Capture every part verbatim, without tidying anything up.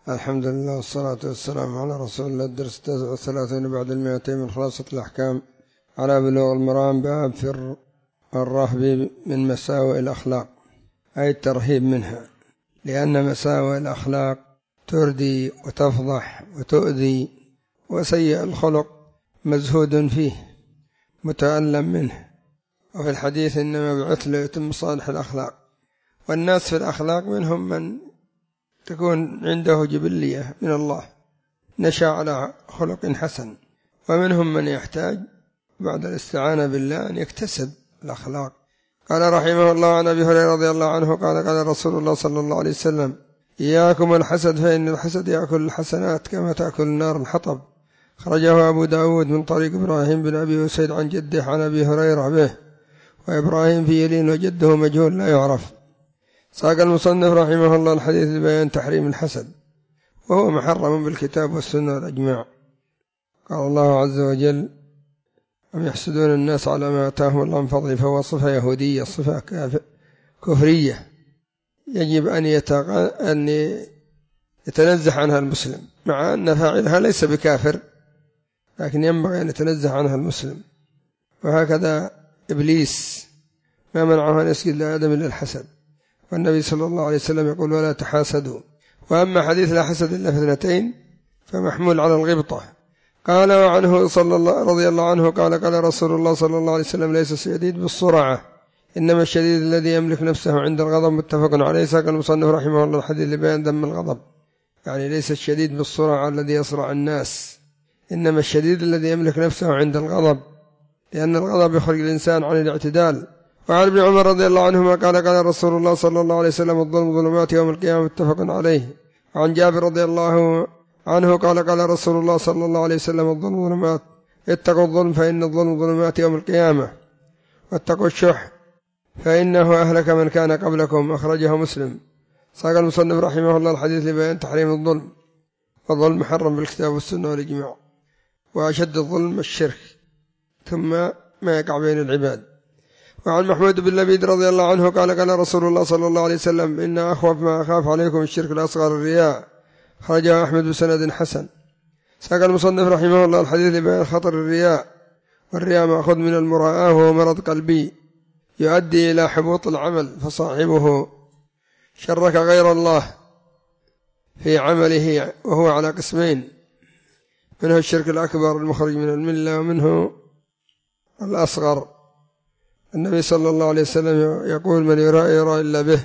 الحمد لله والصلاة والسلام على رسول الله. الدرس التاسع والثلاثين بعد المئتين من خلاصة الأحكام على بلوغ المرام، باب في الرهب من مساوئ الأخلاق، أي الترهيب منها، لأن مساوئ الأخلاق تردي وتفضح وتؤذي، وسيء الخلق مزهود فيه متألم منه. وفي الحديث إنما بعثت ليتم صالح الأخلاق، والناس في الأخلاق منهم من تكون عنده جبلية من الله نشأ على خلق حسن، ومنهم من يحتاج بعد الاستعانة بالله أن يكتسب الأخلاق. قال رحمه الله عن أبي هريرة رضي الله عنه قال قال رسول الله صلى الله عليه وسلم: إياكم الحسد فإن الحسد يأكل الحسنات كما تأكل النار الحطب. خرجه أبو داود من طريق إبراهيم بن أبي أسيد عن جده عن أبي هريرة به، وإبراهيم في يلين وجده مجهول لا يعرف. ساق المصنف رحمه الله الحديث لبيان تحريم الحسد، وهو محرم بالكتاب والسنة والإجماع. قال الله عز وجل: أم يحسدون الناس على ما آتاهم الله من فضله، فهو صفة يهودية، صفة كفرية يجب أن, يتغ... أن يتنزه عنها المسلم، مع أن فاعلها ليس بكافر، لكن ينبغي أن يتنزه عنها المسلم. وهكذا إبليس ما منعه أن يسجد لآدم إلا الحسد، والنبي صلى الله عليه وسلم يقول: ولا تحاسدوا. وأما حديث لا حسد إلا في اثنتين فمحمول على الغبطة. قال وعنه صلى الله رضي الله عنه قال قال رسول الله صلى الله عليه وسلم: ليس الشديد بالصرعة، إنما الشديد الذي يملك نفسه عند الغضب. متفق عليه. ساق المصنف رحمه الله الحديث لبيان ذم الغضب، يعني ليس الشديد بالصرعة الذي يصرع الناس، إنما الشديد الذي يملك نفسه عند الغضب، لأن الغضب يخرج الإنسان عن الاعتدال. وعن ابن عمر رضي الله عنهما قال قال رسول الله صلى الله عليه وسلم: الظلم ظلمات يوم القيامة. متفق عليه. وعن جابر رضي الله عنه قال قال رسول الله صلى الله عليه وسلم: الظلم ظلمات، اتقوا الظلم فإن الظلم ظلمات يوم القيامة، واتقوا الشح فإنه أهلك من كان قبلكم. أخرجه مسلم. ساق المصنف رحمه الله الحديث لبيان تحريم الظلم، والظلم محرم بالكتاب والسنة والإجماع، وأشد الظلم الشرك، ثم ما يقع بين العباد. وعن محمود بن لبيد رضي الله عنه قال قال رسول الله صلى الله عليه وسلم: إن أخوف ما أخاف عليكم الشرك الأصغر الرياء. خرجه أحمد بسند حسن. ساق المصنف رحمه الله الحديث لبيان خطر الرياء، والرياء مأخوذ من المراءة، وهو مرض قلبي يؤدي إلى حبوط العمل، فصاحبه شرك غير الله في عمله، وهو على قسمين: منه الشرك الأكبر المخرج من الملة، ومنه الأصغر. النبي صلى الله عليه وسلم يقول: من يرى يرى إلا به،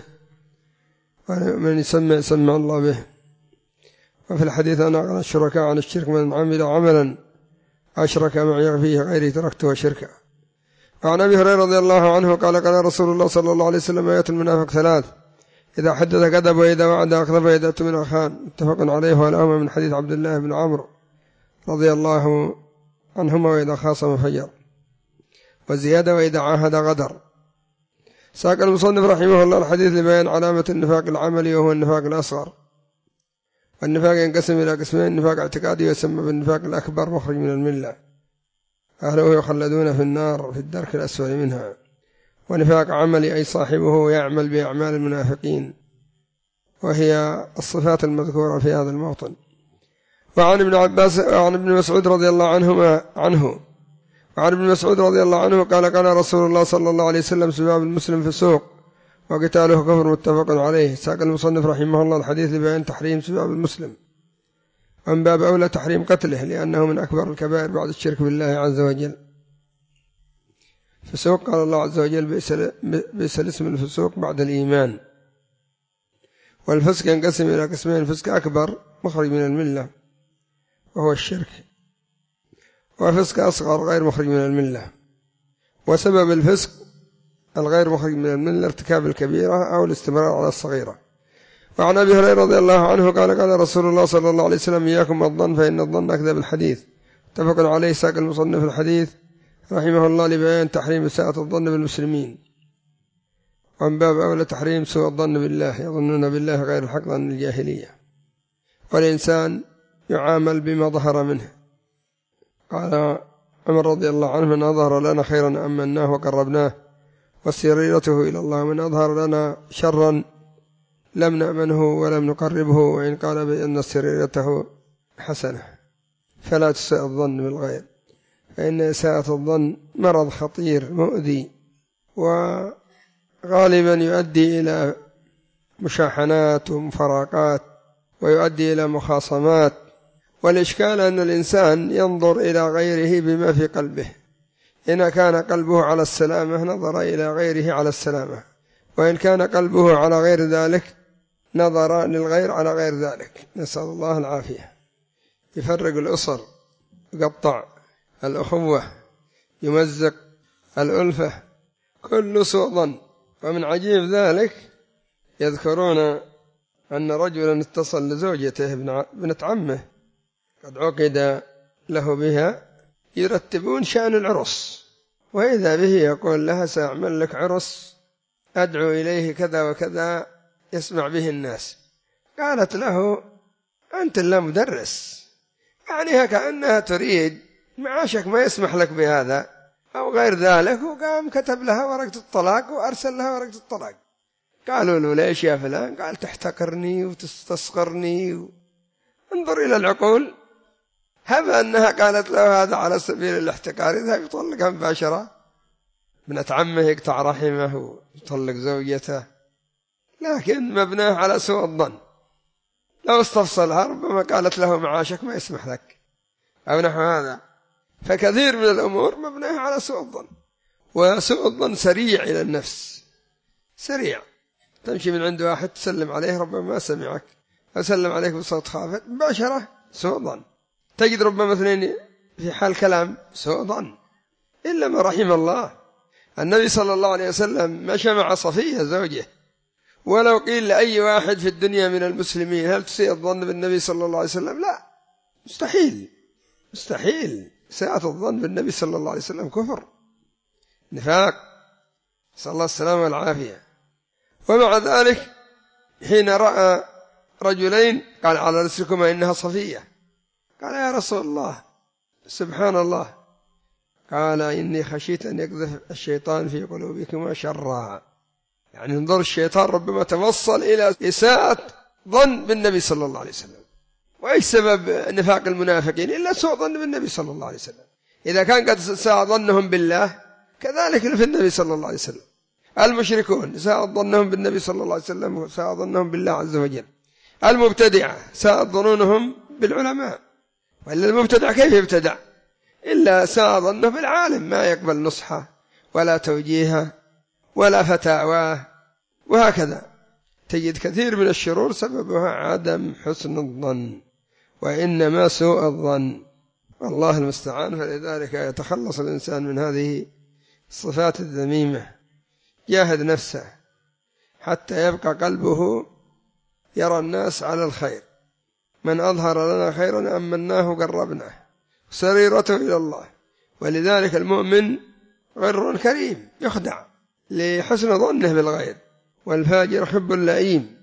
ومن يسمع سمع الله به. وفي الحديث: أنا أغنى الشركاء عن الشرك من عمل عملا أشرك معي فيه غيري تركته شركا. وعن أبي هريرة رضي الله عنه قال قال رسول الله صلى الله عليه وسلم: آية المنافق ثلاث: إذا حدث كذب، وإذا وعد أخلف، وإذا اؤتمن خان. متفق عليه. ولهما من حديث عبد الله بن عمرو رضي الله عنهما: وإذا خاصم فجر. وزيادة: وإذا عاهد غدر. ساق المصنف رحمه الله الحديث لبيان علامة النفاق العملي، وهو النفاق الأصغر. والنفاق ينقسم إلى قسمين: نفاق اعتقادي يسمى بالنفاق الأكبر مخرج من الملة، أهله يخلدون في النار في الدرك الأسفل منها. ونفاق عملي، أي صاحبه يعمل بأعمال المنافقين، وهي الصفات المذكورة في هذا الموطن. وعن ابن عباس وعن ابن مسعود رضي الله عنهما عنه وعن ابن مسعود رضي الله عنه قال قال رسول الله صلى الله عليه وسلم: سباب المسلم في السوق وقتاله كفر. متفق عليه. ساق المصنف رحمه الله الحديث لبيان تحريم سباب المسلم، ومن باب أولى تحريم قتله، لأنه من أكبر الكبائر بعد الشرك بالله عز وجل. فسوق قال الله عز وجل: بئس الاسم الفسوق بعد الإيمان. والفسق ينقسم إلى قسمين: الفسق أكبر مخرج من الملة وهو الشرك، وفسق أصغر غير مخرج من الملة. وسبب الفسق الغير مخرج من الملة ارتكاب الكبيرة أو الاستمرار على الصغيرة. وعن أبي هريرة رضي الله عنه قال قال رسول الله صلى الله عليه وسلم: إياكم الظن فإن الظن أكذب الحديث. اتفق عليه. ساق المصنف الحديث رحمه الله لبيان تحريم إساءة الظن بالمسلمين، ومن باب أولى تحريم سوء الظن بالله، يظنون بالله غير الحق ظن الجاهلية. والإنسان يعامل بما ظهر منه. قال عمر رضي الله عنه: من أظهر لنا خيرا أمناه وقربناه، وسريرته إلى الله، من أظهر لنا شرا لم نأمنه ولم نقربه وإن قال بأن سريرته حسنة. فلا تساء الظن بالغير، فإن إساءة الظن مرض خطير مؤذي، وغالبا يؤدي إلى مشاحنات ومفارقات، ويؤدي إلى مخاصمات. والإشكال أن الإنسان ينظر إلى غيره بما في قلبه، إن كان قلبه على السلامة نظر إلى غيره على السلامة، وإن كان قلبه على غير ذلك نظر للغير على غير ذلك. نسأل الله العافية. يفرق الأسر، يقطع الأخوة، يمزق الألفة، كل سوء ظن. ومن عجيب ذلك يذكرون أن رجلا اتصل لزوجته بنت عمه قد عقد له بها، يرتبون شأن العرس، وإذا به يقول لها سأعمل لك عرس أدعو إليه كذا وكذا يسمع به الناس. قالت له أنت لا مدرس، يعني كأنها تريد معاشك ما يسمح لك بهذا أو غير ذلك. وقام كتب لها ورقة الطلاق وأرسل لها ورقة الطلاق. قالوا له ليش يا فلان؟ قال تحتقرني وتستصغرني و... انظر إلى العقول. هب أنها قالت له هذا على سبيل الاحتقار، إذا يطلقها مباشرة. ابنة عمه يقطع رحمه ويطلق زوجته، لكن مبناه على سوء الظن. لو استفصلها ربما قالت له معاشك ما يسمح لك أو نحو هذا. فكثير من الأمور مبناه على سوء الظن، وسوء الظن سريع إلى النفس، سريع. تمشي من عند واحد تسلم عليه ربما ما سمعك، أسلم عليك بصوت خافت مباشرة، سوء ظن. تجد ربما اثنين في حال كلام، سوء ظن، إلا ما رحم الله. النبي صلى الله عليه وسلم مشى مع صفية زوجه، ولو قيل لأي واحد في الدنيا من المسلمين هل تسيء الظن بالنبي صلى الله عليه وسلم؟ لا، مستحيل، مستحيل. ساءة الظن بالنبي صلى الله عليه وسلم كفر، نفاق، صلى الله السلامة والعافية. ومع ذلك حين رأى رجلين قال على رسلكما إنها صفية، قال يا رسول الله سبحان الله، قال إني خشيت أن يقذف الشيطان في قلوبكما شرا. يعني انظر، الشيطان ربما توصل إلى إساءة ظن بالنبي صلى الله عليه وسلم. وإيش سبب نفاق المنافقين إلا سوء ظن بالنبي صلى الله عليه وسلم. إذا كان قد ساء ظنهم بالله كذلك في النبي صلى الله عليه وسلم. المشركون ساء ظنهم بالنبي صلى الله عليه وسلم وساء ظنهم بالله عز وجل. المبتدعة ساء ظنونهم بالعلماء، وإلا المبتدع كيف يبتدع؟ إلا ساء ظنه بالعالم، ما يقبل نصحه ولا توجيهه ولا فتاواه، وهكذا. تجد كثير من الشرور سببها عدم حسن الظن، وإنما سوء الظن، والله المستعان. فلذلك يتخلص الإنسان من هذه الصفات الذميمة، جاهد نفسه حتى يبقى قلبه يرى الناس على الخير. من أظهر لنا خيرا أمناه قربناه، سريرته إلى الله. ولذلك المؤمن غر كريم يخدع لحسن ظنه بالغير، والفاجر حب اللئيم